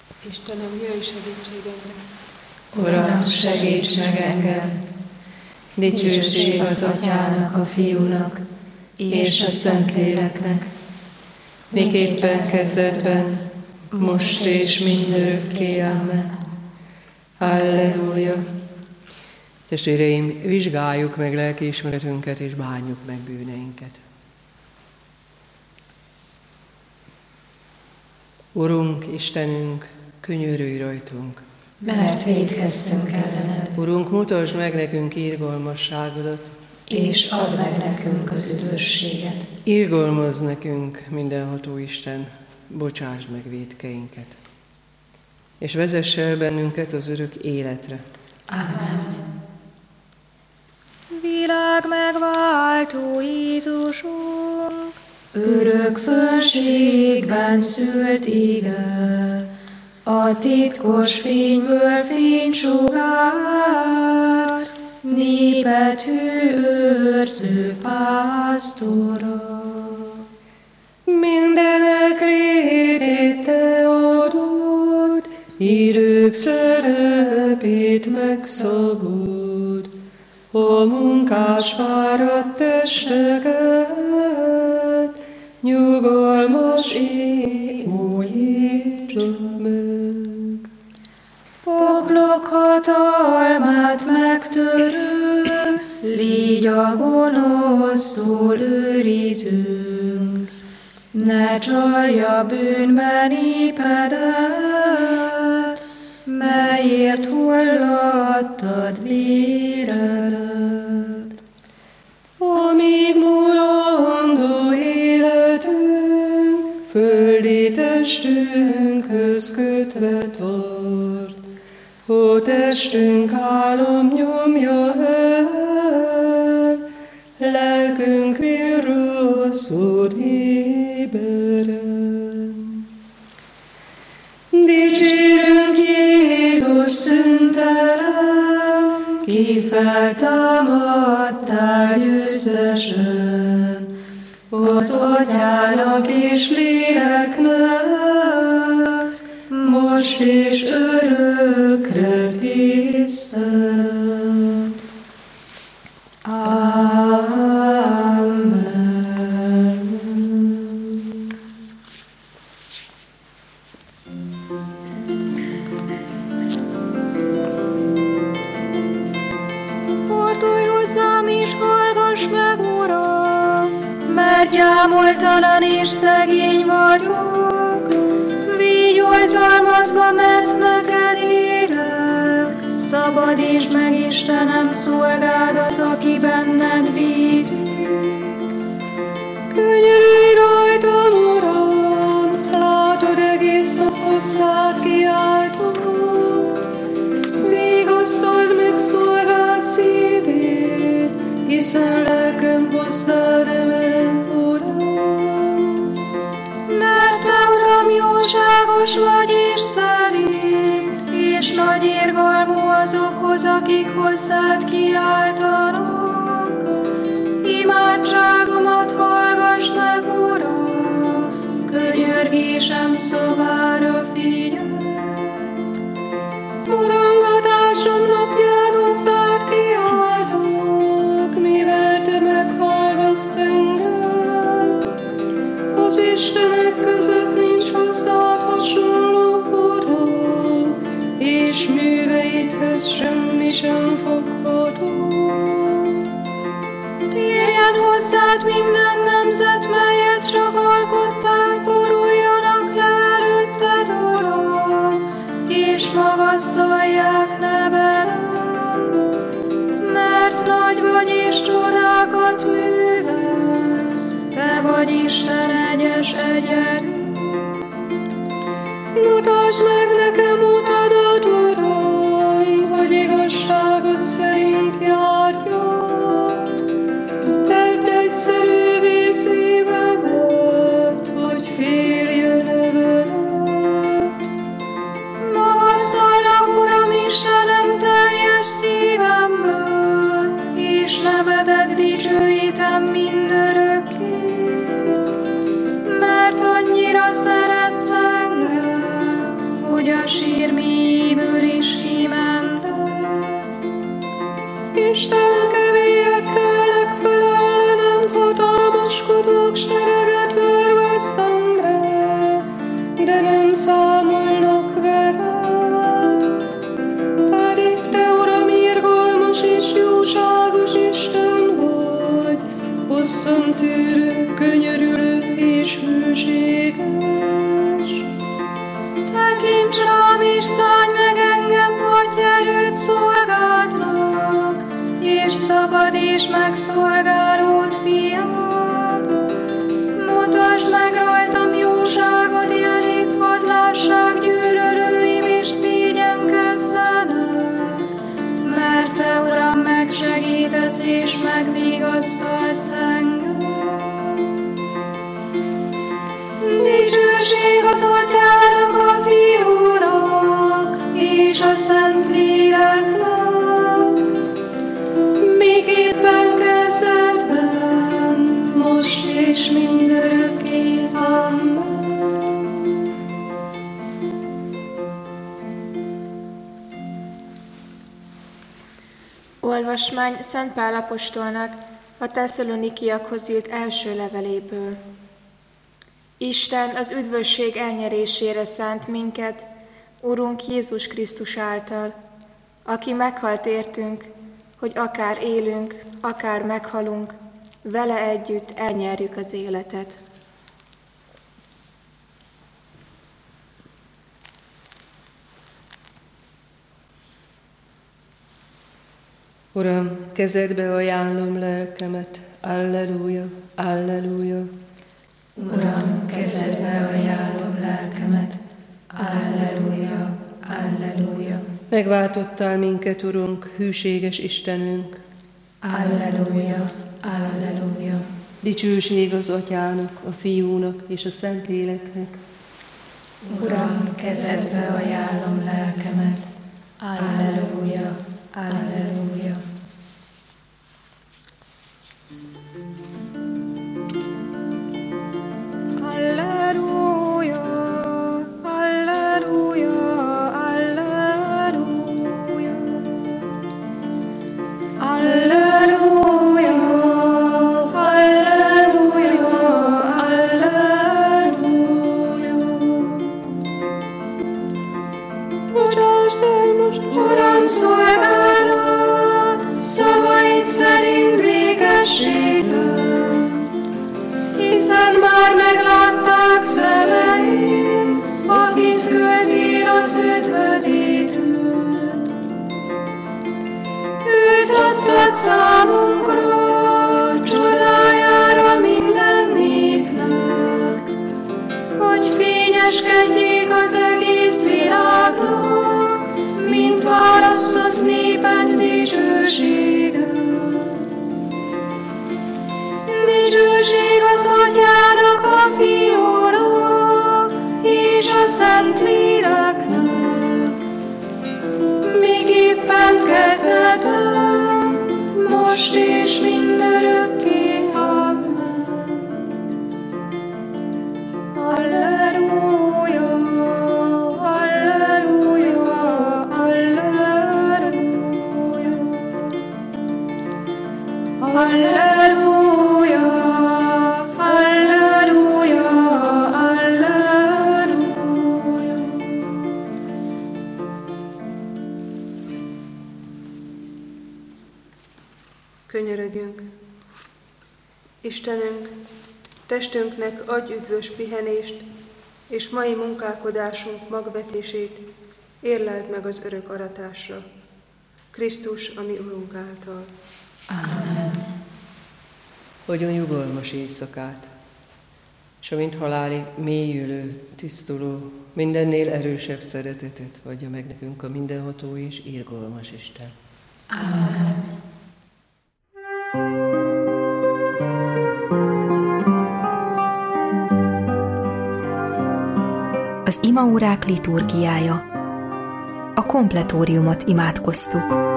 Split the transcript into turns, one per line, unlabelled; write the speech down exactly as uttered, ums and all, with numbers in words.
Istenem, jöjj segítségemre!
Uram, segíts meg engem! Dicsőség az Atyának, a Fiúnak és a Szentléleknek, miképpen kezdetben, most és mindörökké. Amen. Halleluja!
Testvéreim, vizsgáljuk meg lelkiismeretünket és bánjuk meg bűneinket. Urunk, Istenünk, könyörülj rajtunk!
Mert vétkeztünk ellened.
Urunk, mutasd meg nekünk irgalmasságodat,
és add meg nekünk az üdvösséget.
Irgalmazz nekünk, mindenható Isten, bocsásd meg vétkeinket, és vezess el bennünket az örök életre.
Amen.
Világ megváltó Jézusunk,
Örök fönségben szült ige, a titkos fényből fénysugár, népet hű őrző pásztora.
Mindenek rétét te adod, idők szerepét megszabod, a munkás fáradt testeket, nyugalmas éj újítsd meg.
Poklok hatalmát megtörő, légy a gonosztól őrizünk, ne csalja bűnben népedet, melyért hullattad véredet.
Amíg mulandó életünk, földi testünkhöz kötve tart, ó testünk álom nyomja el, lelkünk virrasszod éberen. Dicsérünk Jézus szüntelen, ki feltámadtál győztesen, az Atyának és Léleknek, most és örökre tisztelet. Amen.
fordulj hozzám és hallgass meg, Uram,
Mert gyámoltalan és szegény vagyok, vígy oltalmadba, mert neked érek. Szabadítsd meg, Istenem, szolgádat, aki benned bízik.
Könyörülj rajtam, Uram, látod egész nap hosszát kiáltom. Vigasztald meg szolgád szívét, hiszen lelkem hozzád emel, Uram.
Mert te, Uram, jóságos vagy és szelíd, és nagy irgalmú azokhoz, akik hozzád kiáltanak. Imádságomat hallgass meg, Uram, könyörgésem szavára figyelj.
Szorongatásom napján hozzád kiáltok, mivel te meghallgatsz engem. Az istenek között nincs hozzád hasonló, Uram, és műveidhez semmi sem fogható.
Térjen hozzád minden nemzet, melyet csak alkottál, boruljanak le előtted, Uram, és magasztalják nevedet. Mert nagy vagy és csodákat művelsz, te vagy Isten egyes egyedül.
Mutasd meg nekem utadat, Uram, hogy igazságod szerint járjak. Tedd egyszerűvé szívemet, hogy félje nevedet.
Magasztalnak, Uram, Istenem, teljes szívemből, és nevedet dicsőítem mindörökké. Mert annyira szeretsz engem, hogy úgy a sír mélyéből is kiment lesz.
Isten kevélyekkel föl ellenem hatalmaskodók sereget vervesztem rá, de nem számolnak veled. Pedig te, Uram, irgalmas és jóságos Isten vagy, hosszantűrő, könyörülő és hűséges.
Tekints rám és szállj meg engem, hogy erőt szolgáltlak, és szabadíts meg szolgálód fiát. Mutasd meg rajtam jóságod, jelét vadlásság gyűlölőim és szégyenkezzenek, mert te, Uram, megsegítesz és megvigasztalsz engem. Dicsőség az Atyának, a Fiúnak és a Szentléleknek, miképpen kezdetben, most és mindörökké. Amen.
Olvasmány Szent Pál apostolnak a Tesszalonikiakhoz írt első leveléből. Isten az üdvösség elnyerésére szánt minket, Urunk Jézus Krisztus által, aki meghalt értünk, hogy akár élünk, akár meghalunk, vele együtt elnyerjük az életet.
Uram, kezedbe ajánlom lelkemet, alleluja, alleluja.
Uram, kezedbe ajánlom lelkemet, alleluja, alleluja.
Megváltottál minket, Urunk, hűséges Istenünk.
Alleluja, alleluja.
Dicsőség az Atyának, a Fiúnak és a Szentléleknek.
Uram, kezedbe ajánlom lelkemet, alleluja, alleluja.
Alleluja, alleluja, alleluja. Alleluja, alleluja, alleluja.
Bocsásd el most,
Uram, szolgálod, szavaid szerint békességben, hiszen már meglátták szemeim, akit küldtél az üdvözítőt. Őt adtad számunkra, csodájára minden népnek, hogy fényeskedjék az egész világnak, mint választott néped dicsősége. Dicsőség az Atyának, a Fiúnak és a Szentléleknek, miképpen kezdetben, most és mindörökké. Amen. Alleluja, alleluja, alleluja. Alleluja, alleluja, alleluja.
könyörögünk. Istenünk, testünknek adj üdvös pihenést, és mai munkálkodásunk magvetését érleld meg az örök aratásra. Krisztus, a mi Urunk által.
Amen.
Hogyan nyugalmas éjszakát, és amint halálig mélyülő, tisztuló, mindennél erősebb szeretetet adja meg nekünk a mindenható és irgalmas Isten.
Amen.
Az imaórák liturgiája. A kompletóriumot imádkoztuk.